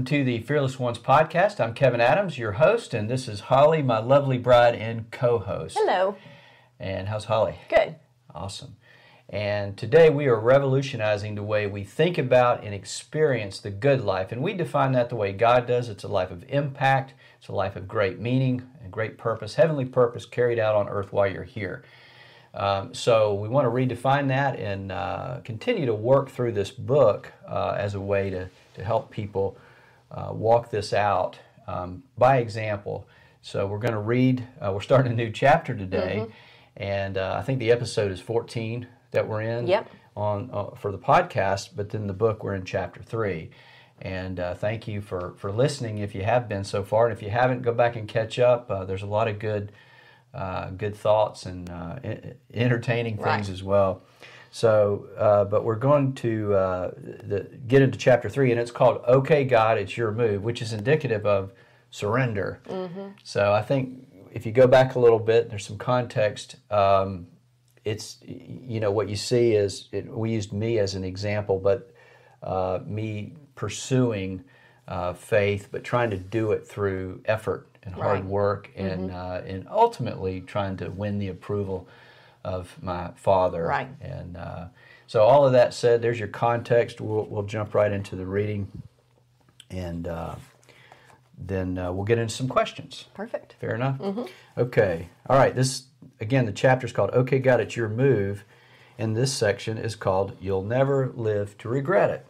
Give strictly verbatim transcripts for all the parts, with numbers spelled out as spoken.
to the Fearless Ones podcast. I'm Kevin Adams, your host, and this is Holly, my lovely bride and co-host. Hello. And how's Holly? Good. Awesome. And today we are revolutionizing the way we think about and experience the good life. And we define that the way God does. It's a life of impact. It's a life of great meaning and great purpose, heavenly purpose carried out on earth while you're here. Um, so we want to redefine that and uh, continue to work through this book uh, as a way to, to help people uh, walk this out um, by example. So we're going to read, uh, we're starting a new chapter today, mm-hmm. and uh, I think the episode is fourteen that we're in yep. on uh, for the podcast, but then the book we're in chapter three. And uh, thank you for, for listening if you have been so far. And if you haven't, go back and catch up. Uh, there's a lot of good Uh, good thoughts and uh, entertaining things right. as well. So, uh, but we're going to uh, the, get into chapter three, and it's called "Okay, God, It's Your Move," which is indicative of surrender. Mm-hmm. So, I think if you go back a little bit, there's some context. Um, it's you know what you see is it, we used me as an example, but uh, me pursuing uh, faith, but trying to do it through effort and hard right. work, and mm-hmm. uh, and ultimately trying to win the approval of my Father. Right. And uh, so all of that said, there's your context. We'll, we'll jump right into the reading, and uh, then uh, we'll get into some questions. Perfect. Fair enough? Mm-hmm. Okay. All right. This, again, the chapter is called "Okay, God, It's Your Move," and this section is called "You'll Never Live to Regret It."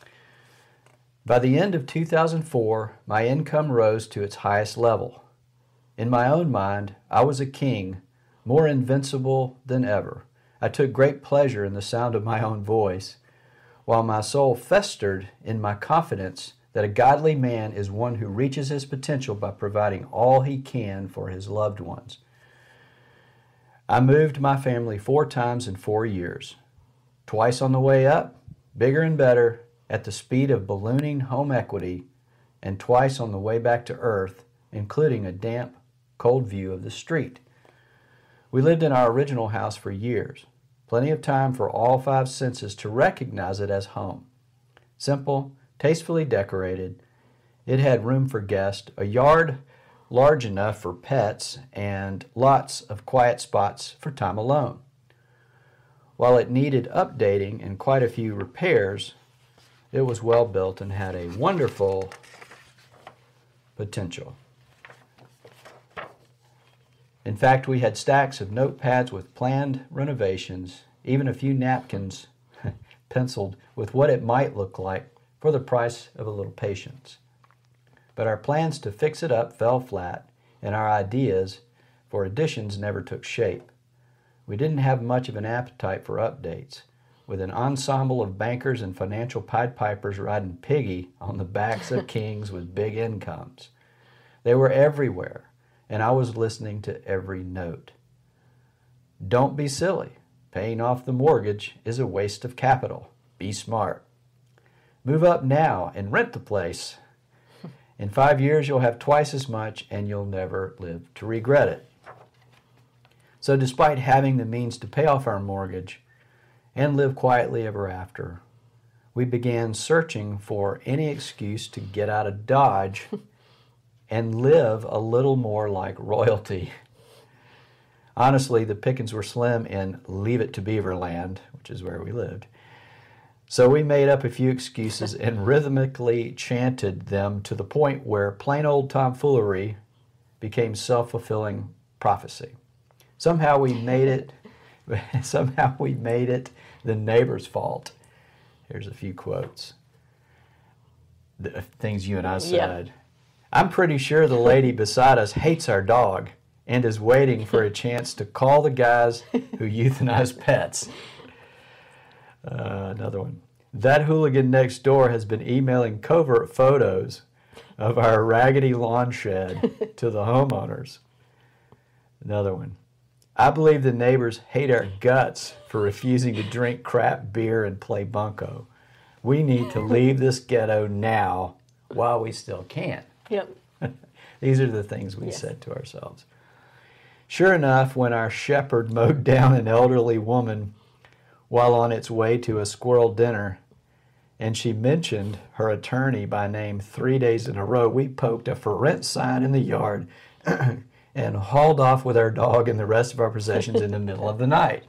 By the end of two thousand four, my income rose to its highest level. In my own mind, I was a king, more invincible than ever. I took great pleasure in the sound of my own voice, while my soul festered in my confidence that a godly man is one who reaches his potential by providing all he can for his loved ones. I moved my family four times in four years. Twice on the way up, bigger and better, at the speed of ballooning home equity, and twice on the way back to earth, including a damp, cold view of the street. We lived in our original house for years, plenty of time for all five senses to recognize it as home. Simple, tastefully decorated, it had room for guests, a yard large enough for pets, and lots of quiet spots for time alone. While it needed updating and quite a few repairs, it was well built and had a wonderful potential. In fact, we had stacks of notepads with planned renovations, even a few napkins penciled with what it might look like for the price of a little patience. But our plans to fix it up fell flat, and our ideas for additions never took shape. We didn't have much of an appetite for updates, with an ensemble of bankers and financial Pied Pipers riding piggy on the backs of kings with big incomes. They were everywhere, and I was listening to every note. Don't be silly. Paying off the mortgage is a waste of capital. Be smart. Move up now and rent the place. In five years, you'll have twice as much, and you'll never live to regret it. So despite having the means to pay off our mortgage and live quietly ever after, we began searching for any excuse to get out of Dodge and live a little more like royalty. Honestly, the pickings were slim in Leave It to Beaverland, which is where we lived. So we made up a few excuses and rhythmically chanted them to the point where plain old tomfoolery became self-fulfilling prophecy. Somehow we made it Somehow we made it the neighbor's fault. Here's a few quotes. The things you and I said. Yeah. I'm pretty sure the lady beside us hates our dog and is waiting for a chance to call the guys who euthanize pets. Uh, another one. That hooligan next door has been emailing covert photos of our raggedy lawn shed to the homeowners. Another one. I believe the neighbors hate our guts for refusing to drink crap beer and play bunco. We need to leave this ghetto now while we still can. Yep. These are the things we yes. said to ourselves. Sure enough, when our shepherd mowed down an elderly woman while on its way to a squirrel dinner, and she mentioned her attorney by name three days in a row. We poked a for rent sign in the yard and hauled off with our dog and the rest of our possessions in the middle of the night.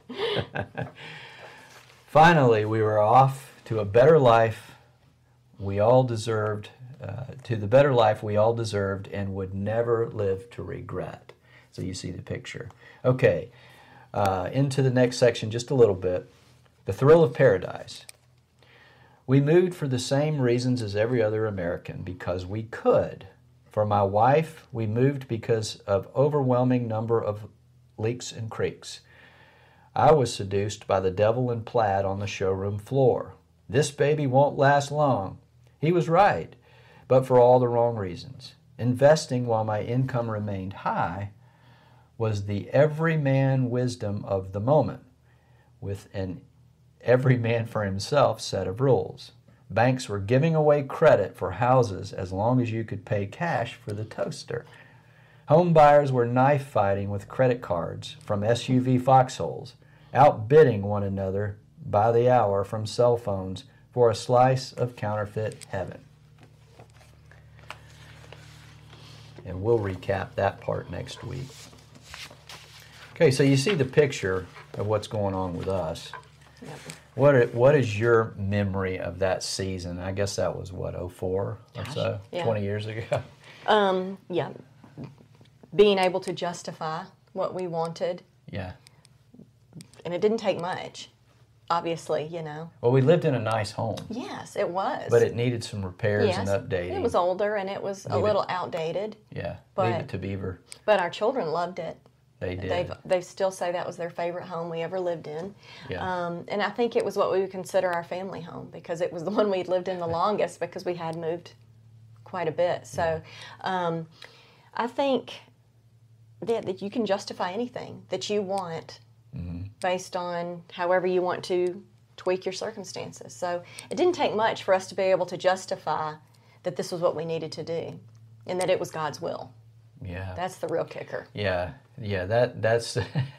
Finally, we were off to a better life we all deserved, uh, to the better life we all deserved and would never live to regret. So you see the picture. Okay, uh, into the next section just a little bit. The thrill of paradise. We moved for the same reasons as every other American, because we could. For my wife, we moved because of overwhelming number of leaks and creaks. I was seduced by the devil in plaid on the showroom floor. This baby won't last long. He was right, but for all the wrong reasons. Investing while my income remained high was the everyman wisdom of the moment, with an every man for himself set of rules. Banks were giving away credit for houses as long as you could pay cash for the toaster. Home buyers were knife fighting with credit cards from S U V foxholes, outbidding one another by the hour from cell phones for a slice of counterfeit heaven. And we'll recap that part next week. Okay, so you see the picture of what's going on with us. Yep. What what is your memory of that season? I guess that was, what, oh four or Gosh, so? yeah. twenty years ago? Um, yeah. Being able to justify what we wanted. Yeah. And it didn't take much, obviously, you know. Well, we lived in a nice home. Yes, it was. But it needed some repairs yes, and updating. It was older and it was a Leave little it. outdated. Yeah, but, leave it to Beaver. But our children loved it. They did. They've, they still say that was their favorite home we ever lived in. Yeah. Um, and I think it was what we would consider our family home, because it was the one we'd lived in the longest, because we had moved quite a bit. So um, I think that, that you can justify anything that you want mm-hmm. based on however you want to tweak your circumstances. So it didn't take much for us to be able to justify that this was what we needed to do and that it was God's will. Yeah. That's the real kicker. Yeah, yeah, that that's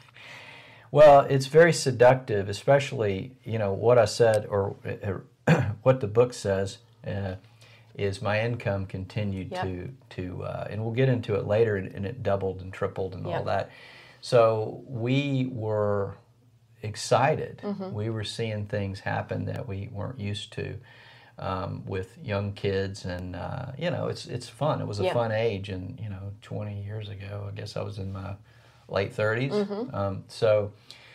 well, it's very seductive, especially, you know, what I said, or uh, what the book says, uh, is my income continued yep. to, to uh, and we'll get into it later, and, and it doubled and tripled and yep. all that. So we were excited. Mm-hmm. We were seeing things happen that we weren't used to. Um, with young kids, and uh, you know, it's it's fun. It was a yep. fun age, and you know, twenty years ago, I guess I was in my late thirties. Mm-hmm. Um, so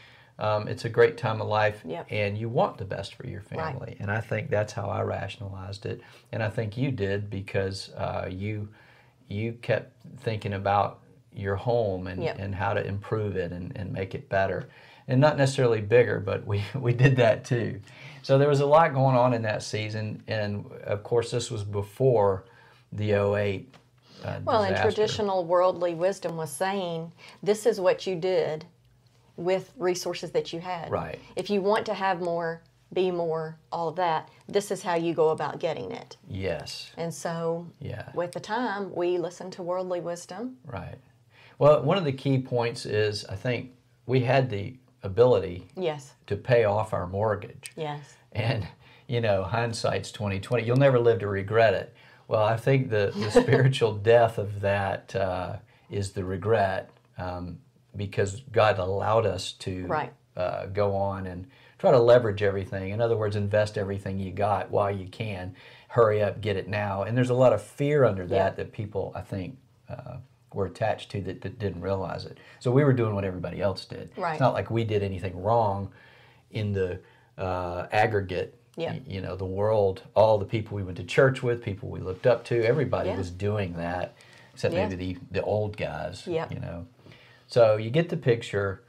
um, it's a great time of life, yep. and you want the best for your family. Right. And I think that's how I rationalized it, and I think you did, because uh, you you kept thinking about your home and, yep. and how to improve it and, and make it better. And not necessarily bigger, but we, we did that too. So there was a lot going on in that season, and of course this was before the oh eight uh, Well, disaster. and traditional worldly wisdom was saying, this is what you did with resources that you had. Right. If you want to have more, be more, all of that, this is how you go about getting it. Yes. And so Yeah. with the time, we listened to worldly wisdom. Right. Well, one of the key points is, I think we had the ability yes. to pay off our mortgage. Yes. And, you know, hindsight's twenty twenty. You'll never live to regret it. Well, I think the, the spiritual death of that uh, is the regret, um, because God allowed us to right. uh, go on and try to leverage everything. In other words, invest everything you got while you can. Hurry up, get it now. And there's a lot of fear under that yeah. that people, I think, uh, were attached to that, that didn't realize it. So we were doing what everybody else did. Right. It's not like we did anything wrong in the uh, aggregate. Yeah. Y- you know, the world, all the people we went to church with, people we looked up to, everybody yeah. was doing that, except yeah. maybe the, the old guys, yeah. you know. So you get the picture,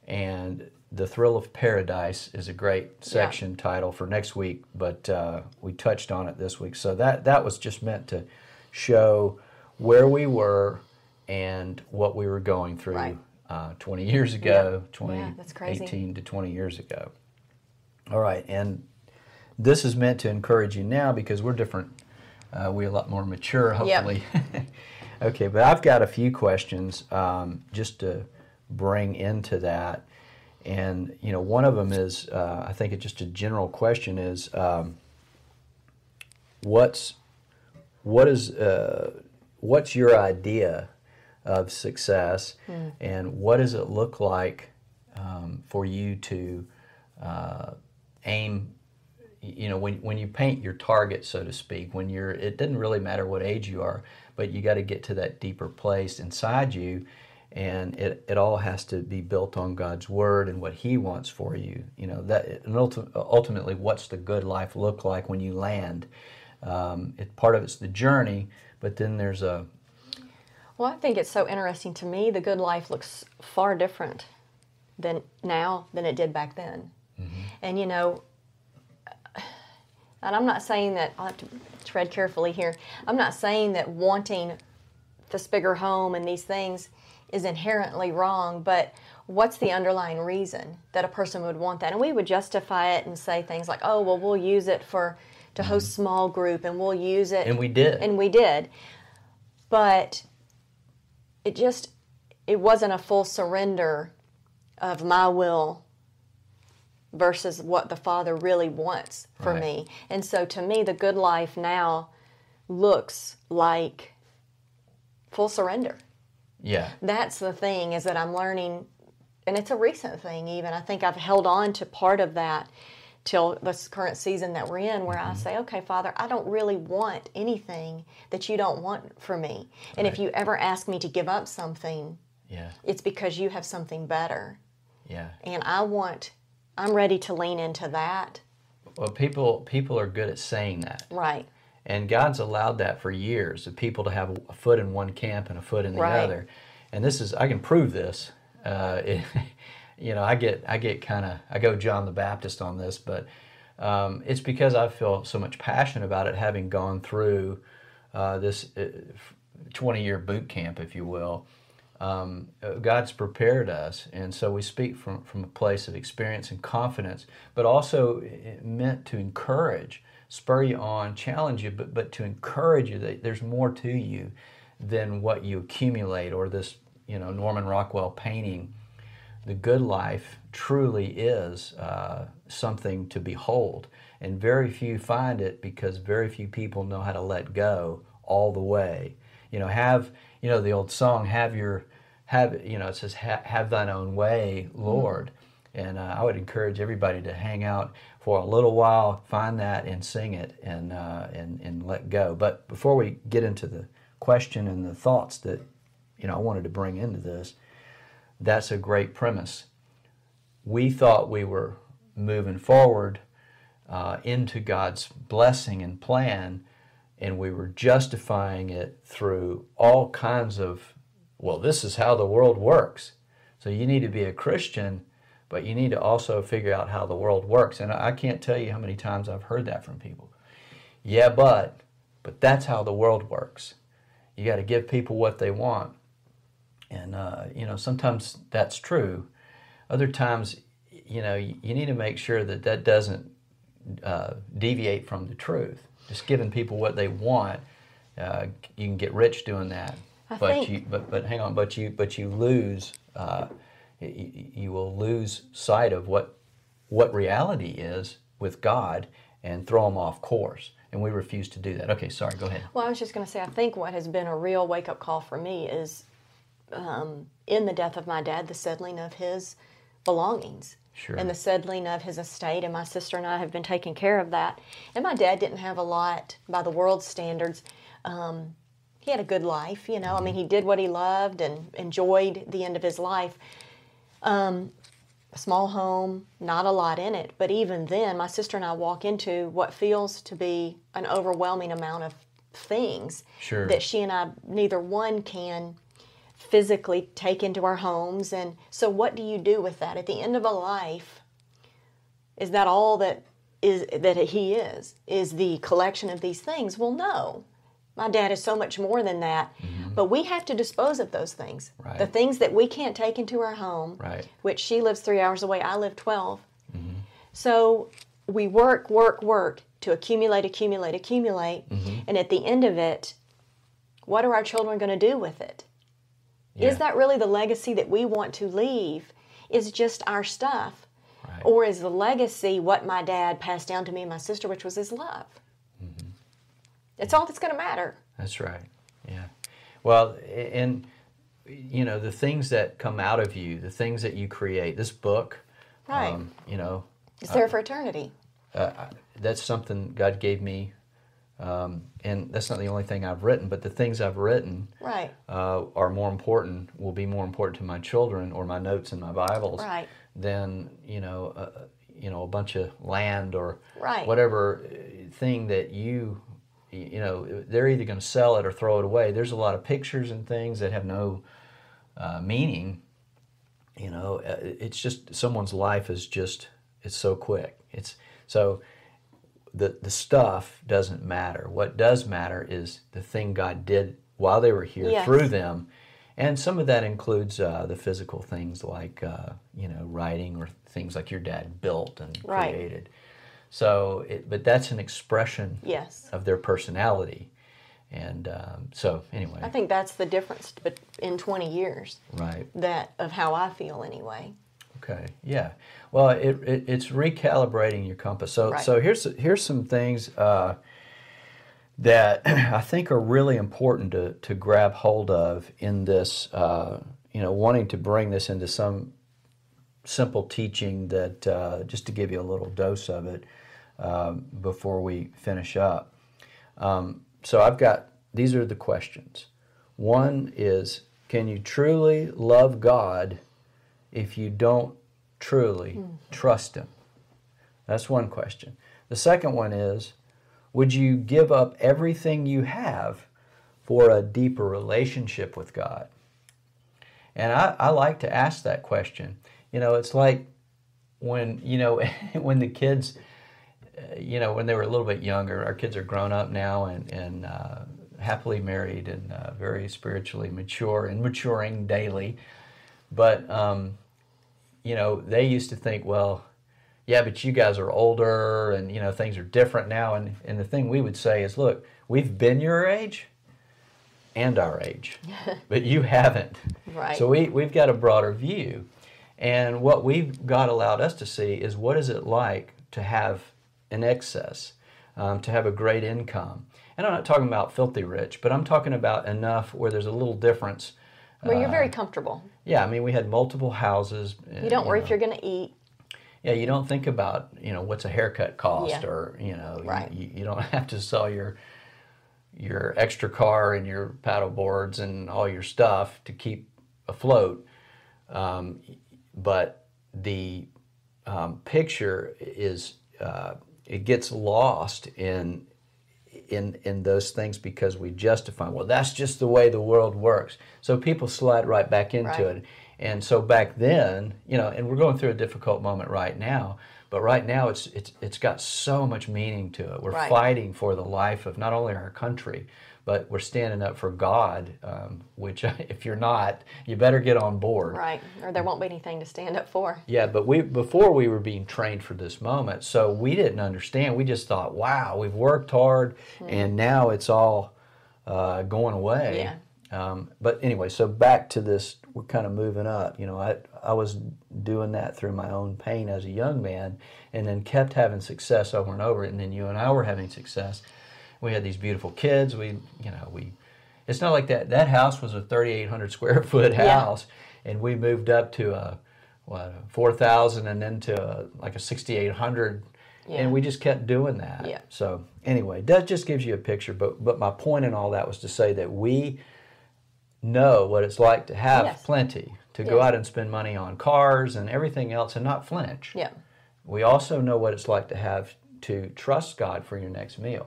and The Thrill of Paradise is a great section yeah. title for next week, but uh, we touched on it this week. So that, that was just meant to show where we were and what we were going through right. uh, twenty years ago, yeah. twenty yeah, that's crazy. eighteen to twenty years ago. All right, and this is meant to encourage you now because we're different. Uh, we're a lot more mature, hopefully. Yep. Okay, but I've got a few questions um, just to bring into that. And, you know, one of them is, uh, I think it's just a general question is, um, what's what is uh, what's your idea of success, mm. and what does it look like um, for you to uh, aim? You know, when when you paint your target, so to speak, when you're, it doesn't really matter what age you are, but you got to get to that deeper place inside you, and it, it all has to be built on God's Word and what He wants for you. You know, that and ulti- ultimately, what's the good life look like when you land? Um, it, part of it's the journey, but then there's a... Well, I think it's so interesting to me, the good life looks far different than now than it did back then. Mm-hmm. And, you know, and I'm not saying that, I'll have to tread carefully here, I'm not saying that wanting this bigger home and these things is inherently wrong, but what's the underlying reason that a person would want that? And we would justify it and say things like, oh, well, we'll use it for to host mm-hmm. small group, and we'll use it. And we did. And we did. But it just, it wasn't a full surrender of my will versus what the Father really wants for right. me. And so to me, the good life now looks like full surrender. Yeah. That's the thing, is that I'm learning, and it's a recent thing even. I think I've held on to part of that till this current season that we're in, where mm-hmm. I say, okay, Father, I don't really want anything that you don't want for me. And right. if you ever ask me to give up something, yeah. it's because you have something better. Yeah. And I want, I'm ready to lean into that. Well, people people are good at saying that. Right. And God's allowed that for years, of people to have a foot in one camp and a foot in the right. other. And this is, I can prove this. Uh, it, you know, I get I get kind of, I go John the Baptist on this, but um, it's because I feel so much passion about it, having gone through uh, this twenty-year boot camp, if you will. Um, God's prepared us, and so we speak from, from a place of experience and confidence, but also meant to encourage, spur you on, challenge you, but, but to encourage you that there's more to you than what you accumulate, or this, you know, Norman Rockwell painting. The good life truly is uh, something to behold, and very few find it because very few people know how to let go all the way. You know, have, you know, the old song, have your, have, you know, it says, ha, have thine own way, Lord. Mm-hmm. And uh, I would encourage everybody to hang out for a little while, find that and sing it, and, uh, and, and let go. But before we get into the question and the thoughts that, you know, I wanted to bring into this, that's a great premise. We thought we were moving forward uh, into God's blessing and plan, and we were justifying it through all kinds of, well, this is how the world works. So you need to be a Christian, but you need to also figure out how the world works. And I can't tell you how many times I've heard that from people. Yeah, but, but that's how the world works. You got to give people what they want. And, uh, you know, sometimes that's true. Other times, you know, you, you need to make sure that that doesn't uh, deviate from the truth. Just giving people what they want, uh, you can get rich doing that. I but think... you, but but hang on, but you but you lose, uh, you, you will lose sight of what what reality is with God, and throw them off course. And we refuse to do that. Okay, sorry, go ahead. Well, I was just going to say, I think what has been a real wake-up call for me is, um, in the death of my dad, the settling of his belongings. Sure. And the settling of his estate, and my sister and I have been taking care of that. And my dad didn't have a lot by the world's standards. Um, he had a good life, you know. Mm-hmm. I mean, he did what he loved and enjoyed the end of his life. Um, a small home, not a lot in it. But even then, my sister and I walk into what feels to be an overwhelming amount of things sure. that she and I, neither one can physically take into our homes. And so what do you do with that at the end of a life? Is that all that is that he is is the collection of these things? Well, no, my dad is so much more than that. Mm-hmm. But we have to dispose of those things, right. the things that we can't take into our home, right. which she lives three hours away, I live twelve. Mm-hmm. So we work work work to accumulate accumulate accumulate, mm-hmm. and at the end of it, what are our children going to do with it? Yeah. Is that really the legacy that we want to leave? Is just our stuff? Right. Or is the legacy what my dad passed down to me and my sister, which was his love? Mm-hmm. It's all that's going to matter. That's right. Yeah. Well, and, you know, the things that come out of you, the things that you create, this book, Right. um, you know. It's there uh, for eternity. Uh, that's something God gave me. Um, and that's not the only thing I've written, but the things I've written right. uh, are more important, will be more important to my children or my notes in my Bibles right. than, you know, uh, you know, a bunch of land or right. whatever thing that you, you know, they're either going to sell it or throw it away. There's a lot of pictures and things that have no uh, meaning. You know, it's just someone's life is just, it's so quick. It's so the the stuff doesn't matter. What does matter is the thing God did while they were here yes. through them. And some of that includes uh, the physical things like, uh, you know, writing or things like your dad built and right. created. So, it, but that's an expression yes. of their personality. And um, so, anyway. I think that's the difference in twenty years. Right. That of how I feel anyway. Okay. Yeah. Well, it, it it's recalibrating your compass. So right. so here's here's some things uh, that I think are really important to to grab hold of in this. Uh, you know, wanting to bring this into some simple teaching that uh, just to give you a little dose of it um, before we finish up. Um, so I've got these are the questions. One is, can you truly love God if you don't truly mm. trust Him? That's one question. The second one is, would you give up everything you have for a deeper relationship with God? And I, I like to ask that question. You know, it's like when, you know, when the kids, uh, you know, when they were a little bit younger, our kids are grown up now and, and uh, happily married and uh, very spiritually mature and maturing daily. But, um, you know, they used to think, well, yeah, but you guys are older and, you know, things are different now. And, and the thing we would say is, look, we've been your age and our age, but you haven't. Right. So we, we've got a broader view. And what we've God allowed us to see is what is it like to have an excess, um, to have a great income. And I'm not talking about filthy rich, but I'm talking about enough where there's a little difference. Where you're uh, very comfortable. Yeah, I mean, we had multiple houses. You don't you worry know. if you're going to eat. Yeah, you don't think about, you know, what's a haircut cost yeah. or, you know, right. you, you don't have to sell your your extra car and your paddle boards and all your stuff to keep afloat. Um, but the um, picture is, uh, it gets lost in in in those things because we justify, well, that's just the way the world works. So people slide right back into right. it. And so back then, you know, and we're going through a difficult moment right now, but right now it's it's it's got so much meaning to it. We're right. fighting for the life of not only our country, but we're standing up for God, um, which if you're not, you better get on board. Right, or there won't be anything to stand up for. Yeah, but we before we were being trained for this moment, so we didn't understand. We just thought, wow, we've worked hard, mm. and now it's all uh, going away. Yeah. Um, but anyway, so back to this, we're kind of moving up. You know, I I was doing that through my own pain as a young man, and then kept having success over and over. And then you and I were having success. We had these beautiful kids. We, you know, we. It's not like that. That house was a thirty-eight hundred square foot house, yeah. and we moved up to a what four thousand, and then to a, like a sixty-eight hundred. Yeah. And we just kept doing that. Yeah. So anyway, that just gives you a picture. But but my point in all that was to say that we know what it's like to have yes. plenty, to yes. go out and spend money on cars and everything else and not flinch. Yeah. We also know what it's like to have to trust God for your next meal.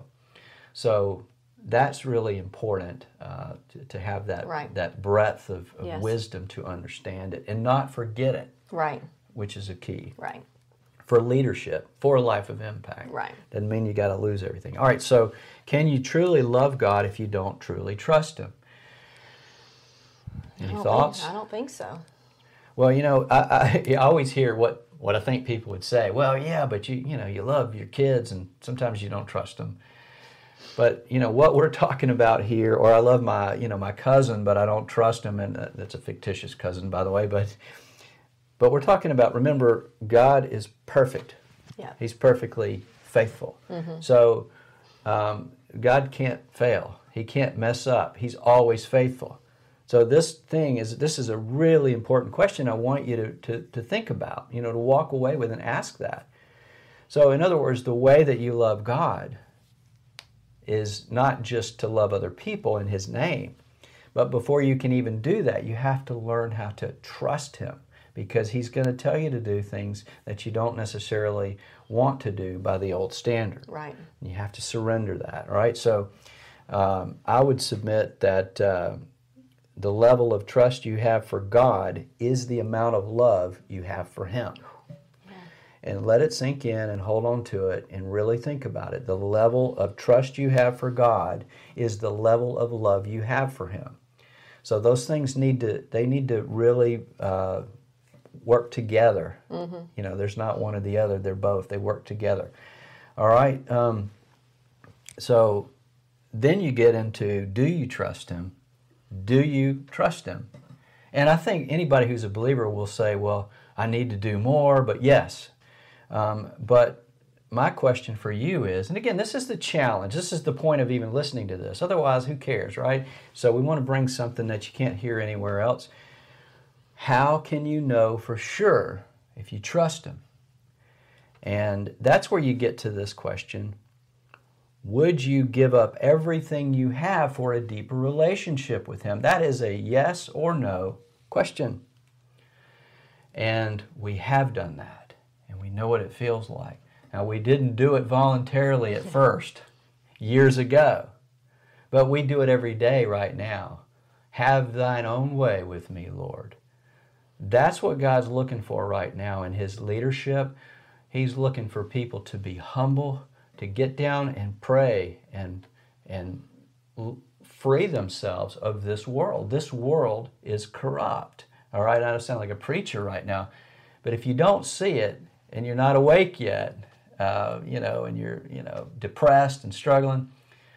So that's really important uh, to, to have that right. that breadth of, of yes. wisdom to understand it and not forget it. Right. Which is a key. Right. For leadership, for a life of impact. Right. Doesn't mean you got to lose everything. All right, so can you truly love God if you don't truly trust Him? Any I thoughts? Think, I don't think so. Well, you know, I, I, I always hear what, what I think people would say. Well, yeah, but you you know, you love your kids and sometimes you don't trust them. But, you know, what we're talking about here, or I love my, you know, my cousin, but I don't trust him, and uh, that's a fictitious cousin, by the way, but but we're talking about, remember, God is perfect. Yeah. He's perfectly faithful. Mm-hmm. So um, God can't fail. He can't mess up. He's always faithful. So this thing is, this is a really important question I want you to, to, to think about, you know, to walk away with and ask that. So in other words, the way that you love God is not just to love other people in His name, but before you can even do that, you have to learn how to trust Him, because He's going to tell you to do things that you don't necessarily want to do by the old standard. Right. You have to surrender that, all right? So um, I would submit that uh, the level of trust you have for God is the amount of love you have for Him. And let it sink in and hold on to it and really think about it. The level of trust you have for God is the level of love you have for Him. So those things need to, they need to really uh, work together. Mm-hmm. You know, there's not one or the other. They're both. They work together. All right. Um, so then you get into, do you trust Him? Do you trust Him? And I think anybody who's a believer will say, well, I need to do more, but yes. Um, but my question for you is, and again, this is the challenge. This is the point of even listening to this. Otherwise, who cares, right? So we want to bring something that you can't hear anywhere else. How can you know for sure if you trust Him? And that's where you get to this question. Would you give up everything you have for a deeper relationship with Him? That is a yes or no question. And we have done that. We know what it feels like. Now, we didn't do it voluntarily at first, years ago, but we do it every day right now. Have thine own way with me, Lord. That's what God's looking for right now in His leadership. He's looking for people to be humble, to get down and pray and, and free themselves of this world. This world is corrupt. All right, I don't sound like a preacher right now, but if you don't see it, and you're not awake yet, uh, you know, and you're, you know, depressed and struggling,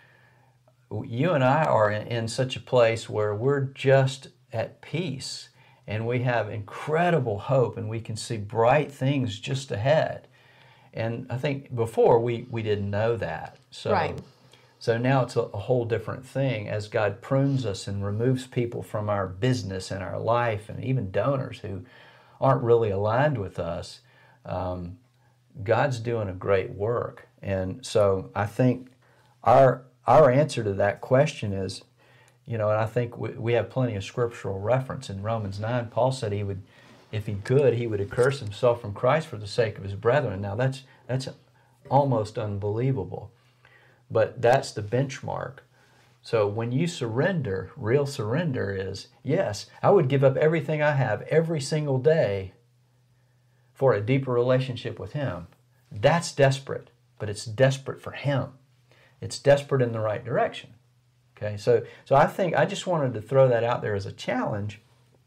you and I are in, in such a place where we're just at peace, and we have incredible hope, and we can see bright things just ahead. And I think before we, we didn't know that. So, right. So now it's a, a whole different thing as God prunes us and removes people from our business and our life, and even donors who aren't really aligned with us. Um, God's doing a great work. And so I think our our answer to that question is, you know, and I think we, we have plenty of scriptural reference. In Romans nine, Paul said he would, if he could, he would accurse himself from Christ for the sake of his brethren. Now that's that's almost unbelievable, but that's the benchmark. So when you surrender, real surrender is, yes, I would give up everything I have every single day for a deeper relationship with Him. That's desperate, but it's desperate for Him. It's desperate in the right direction. Okay, so so I think I just wanted to throw that out there as a challenge,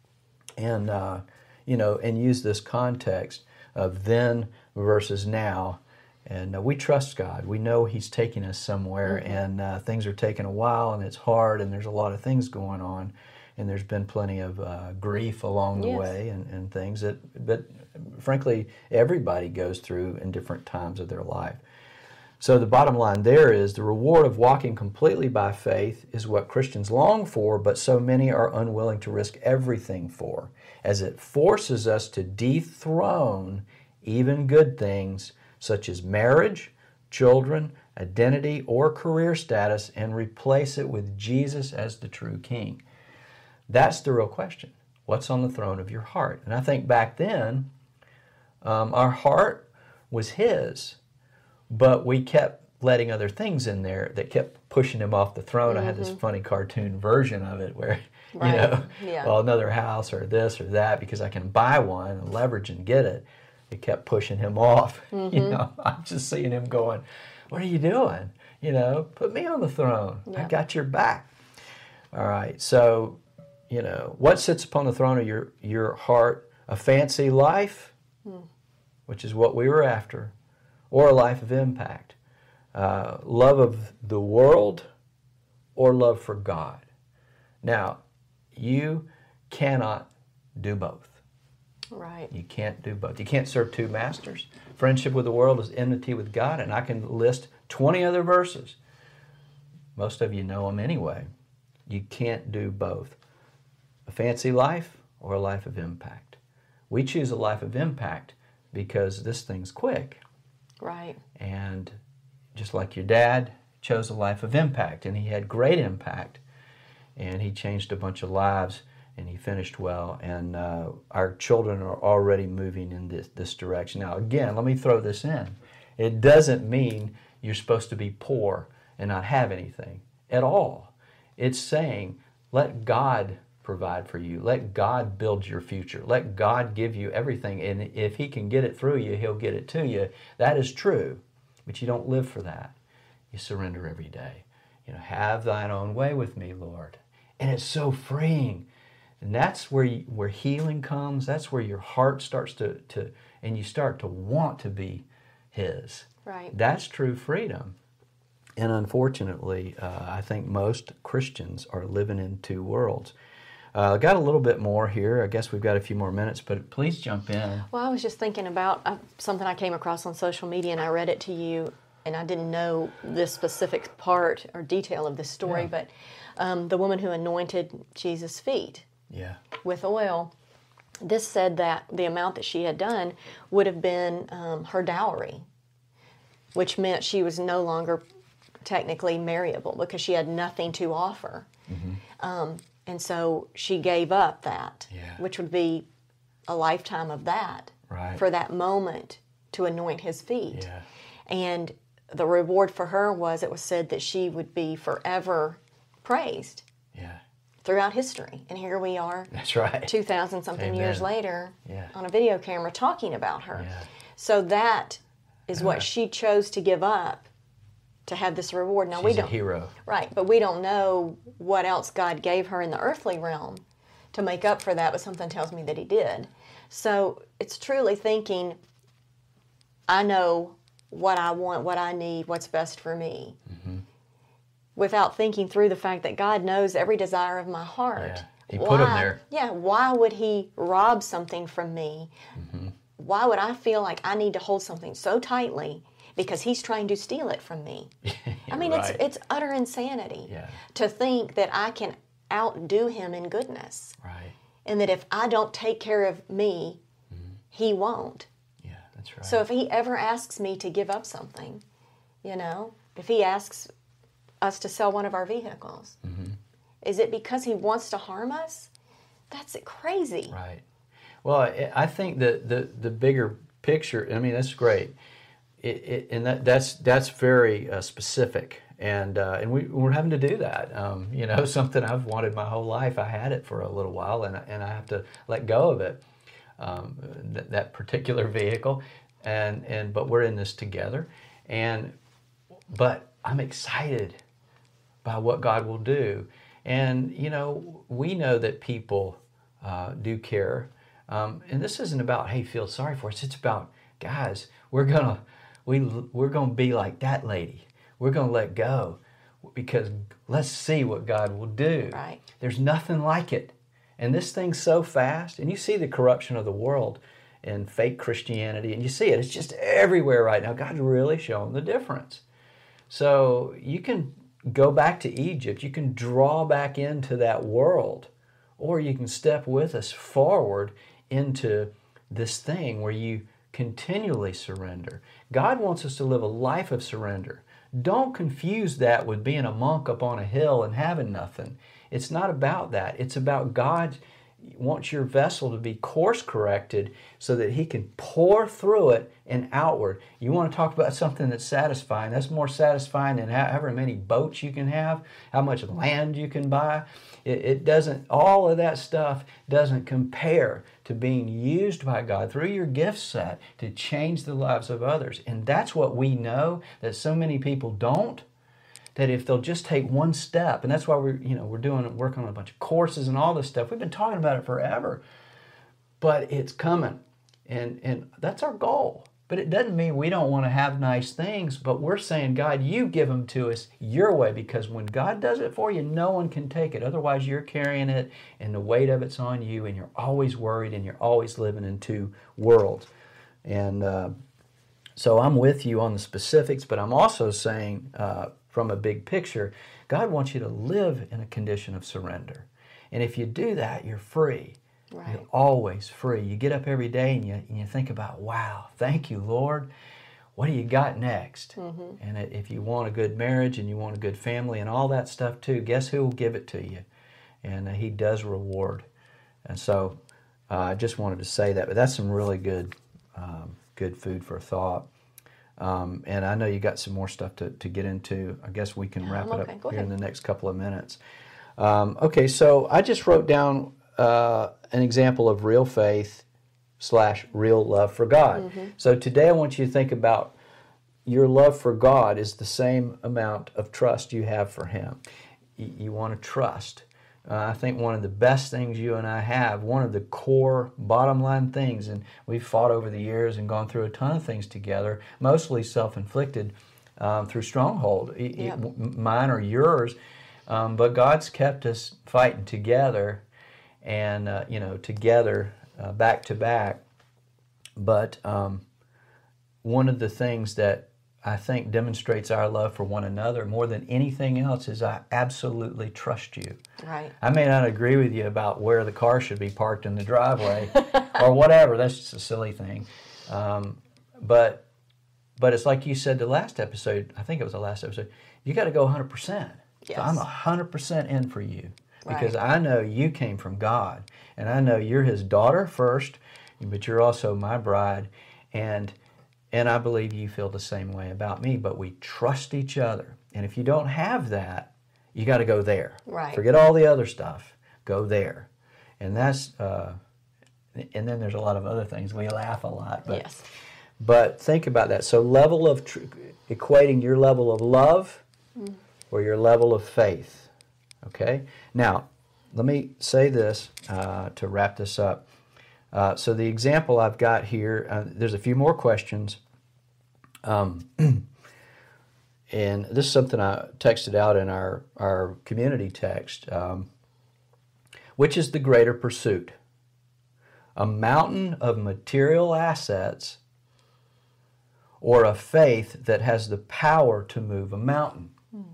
and uh, you know, and use this context of then versus now. And uh, we trust God. We know He's taking us somewhere, mm-hmm. and uh, things are taking a while, and it's hard, and there's a lot of things going on. And there's been plenty of uh, grief along the yes. way and, and things that, but frankly, everybody goes through in different times of their life. So the bottom line there is the reward of walking completely by faith is what Christians long for, but so many are unwilling to risk everything for, as it forces us to dethrone even good things such as marriage, children, identity, or career status and replace it with Jesus as the true King. That's the real question. What's on the throne of your heart? And I think back then, um, our heart was His, but we kept letting other things in there that kept pushing Him off the throne. Mm-hmm. I had this funny cartoon version of it where, right. you know, yeah. well, another house or this or that, because I can buy one and leverage and get it. It kept pushing Him off. Mm-hmm. You know, I'm just seeing Him going, what are you doing? You know, put me on the throne. Yeah. I got your back. All right, so... You know, what sits upon the throne of your, your heart? A fancy life, hmm. which is what we were after, or a life of impact? Uh, love of the world or love for God? Now, you cannot do both. Right. You can't do both. You can't serve two masters. Friendship with the world is enmity with God, and I can list twenty other verses Most of you know them anyway. You can't do both. A fancy life or a life of impact. We choose a life of impact because this thing's quick. Right. And just like your dad chose a life of impact, and he had great impact, and he changed a bunch of lives, and he finished well, and uh, our children are already moving in this, this direction. Now, again, let me throw this in. It doesn't mean you're supposed to be poor and not have anything at all. It's saying, let God provide for you. Let God build your future. Let God give you everything, and if He can get it through you, He'll get it to you. That is true, but you don't live for that. You surrender every day. You know, have thine own way with me, Lord. And it's so freeing. And that's where you, where healing comes. That's where your heart starts to, to, and you start to want to be His. Right. That's true freedom. And unfortunately, uh, I think most Christians are living in two worlds. I uh, got a little bit more here. I guess we've got a few more minutes, but please jump in. Well, I was just thinking about uh, something I came across on social media, and I read it to you, and I didn't know this specific part or detail of this story, Yeah. but um, the woman who anointed Jesus' feet Yeah. with oil, this said that the amount that she had done would have been um, her dowry, which meant she was no longer technically marriable because she had nothing to offer. Mm-hmm. Um, and so she gave up that, Yeah. which would be a lifetime of that Right. for that moment to anoint His feet. Yeah. And the reward for her was, it was said that she would be forever praised Yeah. throughout history. And here we are, That's right. two thousand something Amen. years later, Yeah. on a video camera talking about her. Yeah. So that is Yeah. what she chose to give up to have this reward. Now She's we a don't, hero. right? But we don't know what else God gave her in the earthly realm to make up for that. But something tells me that He did. So it's truly thinking, I know what I want, what I need, what's best for me, Mm-hmm. without thinking through the fact that God knows every desire of my heart. Yeah. He put 'em Why- there. Yeah. Why would He rob something from me? Mm-hmm. Why would I feel like I need to hold something so tightly because He's trying to steal it from me? I mean, Right. it's it's utter insanity Yeah. to think that I can outdo Him in goodness, Right. and that if I don't take care of me, Mm-hmm. He won't. Yeah, that's right. So if He ever asks me to give up something, you know, if He asks us to sell one of our vehicles, Mm-hmm. is it because He wants to harm us? That's crazy. Right. Well, I I think that the, the bigger picture, I mean, that's great. It, it, and that, that's that's very uh, specific. And uh, and we, we're having to do that. Um, you know, something I've wanted my whole life. I had it for a little while, and, I- and I have to let go of it, um, th- that particular vehicle. And, and but we're in this together. And but I'm excited by what God will do. And, you know, we know that people uh, do care. Um, and this isn't about, hey, feel sorry for us. It's about, guys, we're going to we, we're gonna be like that lady. We're going to let go because let's see what God will do. Right. There's nothing like it. And this thing's so fast. And you see the corruption of the world and fake Christianity, and you see it. It's just everywhere right now. God's really showing the difference. So you can go back to Egypt. You can draw back into that world, or you can step with us forward into this thing where you continually surrender. God wants us to live a life of surrender. Don't confuse that with being a monk up on a hill and having nothing. It's not about that. It's about God wants your vessel to be course corrected so that He can pour through it and outward. You want to talk about something that's satisfying. That's more satisfying than however many boats you can have, how much land you can buy. It, it doesn't, all of that stuff doesn't compare to being used by God through your gift set to change the lives of others. And that's what we know that so many people don't. That if they'll just take one step, and that's why we're, you know, we're doing, working on a bunch of courses and all this stuff. We've been talking about it forever, but it's coming, and and that's our goal. But it doesn't mean we don't want to have nice things, but we're saying, God, you give them to us your way, because when God does it for you, no one can take it. Otherwise, you're carrying it, and the weight of it's on you, and you're always worried, and you're always living in two worlds. And uh, so I'm with you on the specifics, but I'm also saying, uh, from a big picture. God wants you to live in a condition of surrender. And if you do that, you're free. Right. You're always free. You get up every day and you, and you think about, wow, thank you, Lord. What do you got next? Mm-hmm. And if you want a good marriage and you want a good family and all that stuff too, guess who will give it to you? And He does reward. And so uh, I just wanted to say that. But that's some really good um, good food for thought. Um, and I know you got some more stuff to, to get into. I guess we can Yeah, wrap I'm it okay. up Go here ahead. in the next couple of minutes. Um, okay, so I just wrote down uh, an example of real faith slash real love for God. Mm-hmm. So today I want you to think about your love for God is the same amount of trust you have for Him. You, you want to trust. Uh, I think one of the best things you and I have, one of the core bottom line things, and we've fought over the years and gone through a ton of things together, mostly self-inflicted um, through stronghold, Yep. mine or yours, um, but God's kept us fighting together and, uh, you know, together, uh, back to back. But um, one of the things that I think demonstrates our love for one another more than anything else is I absolutely trust you. Right. I may not agree with you about where the car should be parked in the driveway or whatever. That's just a silly thing. Um, but but it's like you said the last episode, I think it was the last episode, you got to go one hundred percent. Yes. So I'm one hundred percent in for you because Right. I know you came from God and I know you're His daughter first, but you're also my bride. And And I believe you feel the same way about me, but we trust each other. And if you don't have that, you got to go there. Right. Forget all the other stuff. Go there. And that's, uh, and then there's a lot of other things. We laugh a lot. But, Yes. But think about that. So level of, tr- equating your level of love mm. or your level of faith. Okay? Now, let me say this uh, to wrap this up. Uh, so the example I've got here, uh, there's a few more questions. Um, and this is something I texted out in our, our community text. Um, which is the greater pursuit? A mountain of material assets or a faith that has the power to move a mountain? Hmm.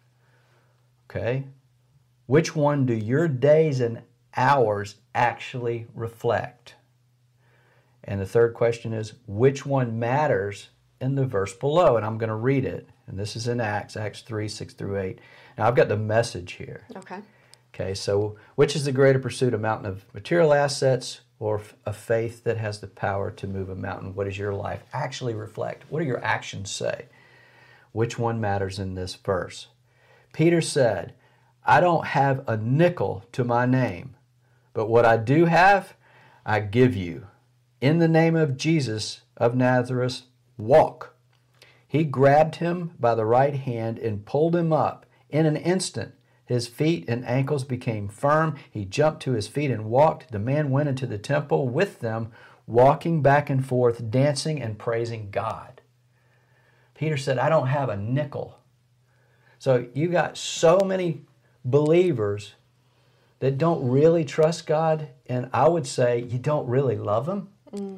Okay? Which one do your days and hours actually reflect? And the third question is, which one matters in the verse below? And I'm going to read it. And this is in Acts, Acts three, six through eight. Now I've got the message here. Okay. Okay, so which is the greater pursuit, a mountain of material assets or a faith that has the power to move a mountain? What does your life actually reflect? What do your actions say? Which one matters in this verse? Peter said, I don't have a nickel to my name, but what I do have, I give you. In the name of Jesus of Nazareth, walk. He grabbed him by the right hand and pulled him up. In an instant, his feet and ankles became firm. He jumped to his feet and walked. The man went into the temple with them, walking back and forth, dancing and praising God. Peter said, I don't have a nickel. So you got so many believers that don't really trust God, and I would say you don't really love Him. Mm.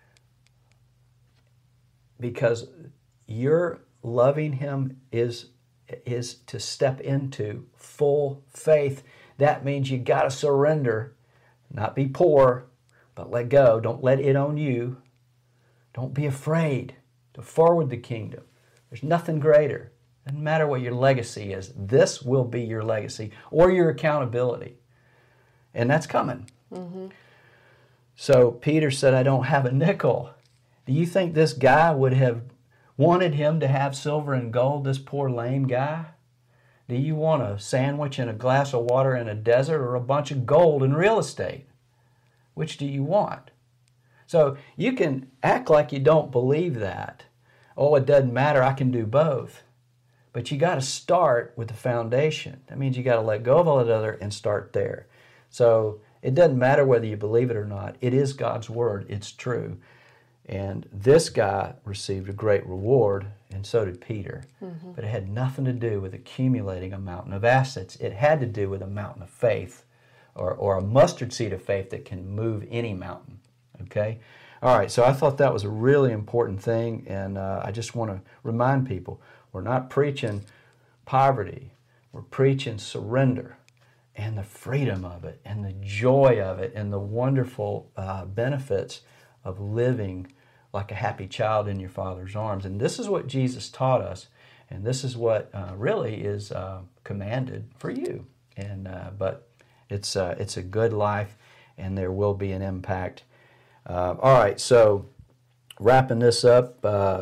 Because your loving Him is, is to step into full faith. That means you got to surrender, not be poor, but let go. Don't let it own you. Don't be afraid to forward the kingdom. There's nothing greater. Doesn't matter what your legacy is. This will be your legacy or your accountability. And that's coming. Mm-hmm. So Peter said, I don't have a nickel. Do you think this guy would have wanted him to have silver and gold, this poor lame guy? Do you want a sandwich and a glass of water in a desert or a bunch of gold in real estate? Which do you want? So you can act like you don't believe that. Oh, it doesn't matter, I can do both. But you got to start with the foundation. That means you got to let go of all that other and start there. So it doesn't matter whether you believe it or not. It is God's word. It's true. And this guy received a great reward, and so did Peter. Mm-hmm. But it had nothing to do with accumulating a mountain of assets. It had to do with a mountain of faith, or, or a mustard seed of faith that can move any mountain. Okay? All right, so I thought that was a really important thing, and uh, I just want to remind people, we're not preaching poverty. We're preaching surrender and the freedom of it and the joy of it and the wonderful uh, benefits of living like a happy child in your Father's arms. And this is what Jesus taught us, and this is what uh, really is uh, commanded for you. And uh, but it's uh, it's a good life, and there will be an impact. Uh, all right, so wrapping this up, uh,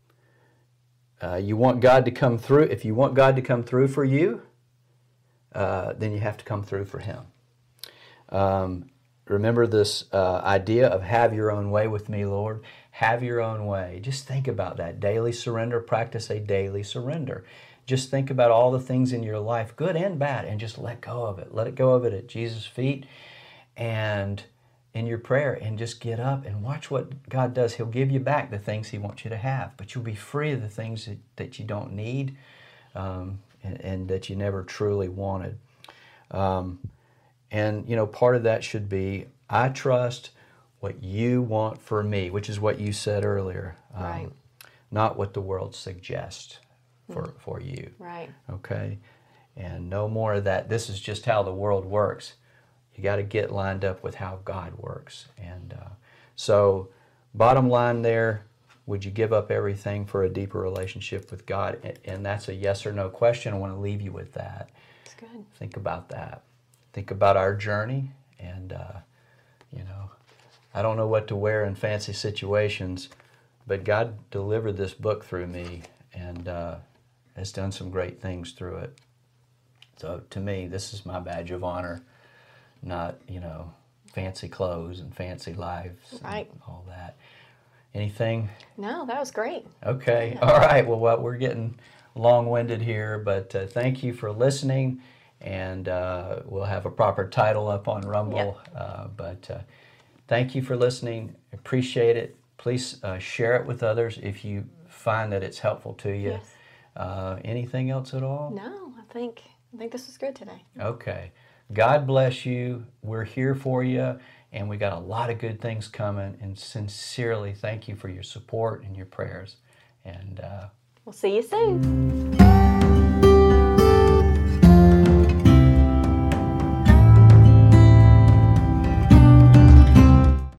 uh, you want God to come through. If you want God to come through for you, uh, then you have to come through for Him. Um, remember this uh, idea of have your own way with me, Lord. Have your own way. Just think about that. Daily surrender. Practice a daily surrender. Just think about all the things in your life, good and bad, and just let go of it. Let it go of it at Jesus' feet and in your prayer, and just get up and watch what God does. He'll give you back the things He wants you to have, but you'll be free of the things that, that you don't need um, and, and that you never truly wanted. Um, and, you know, part of that should be, I trust what you want for me, which is what you said earlier, um, Right. not what the world suggests for, Mm. for you. Right. Okay? And no more of that, this is just how the world works. You got to get lined up with how God works. And uh, so, bottom line there, would you give up everything for a deeper relationship with God? And, and that's a yes or no question. I want to leave you with that. That's good. Think about that. Think about our journey. And, uh, you know, I don't know what to wear in fancy situations, but God delivered this book through me and uh, has done some great things through it. So to me, this is my badge of honor, not, you know, fancy clothes and fancy lives Right. and all that. Anything? No, that was great. Okay. All right. Well, well we're getting long-winded here, but uh, thank you for listening, and uh, we'll have a proper title up on Rumble. Yep. Uh, but uh, thank you for listening. Appreciate it. Please uh, share it with others if you find that it's helpful to you. Yes. Uh, anything else at all? No, I think I think this was good today. Okay. God bless you. We're here for you, and we got a lot of good things coming. And sincerely, thank you for your support and your prayers. And uh, We'll see you soon.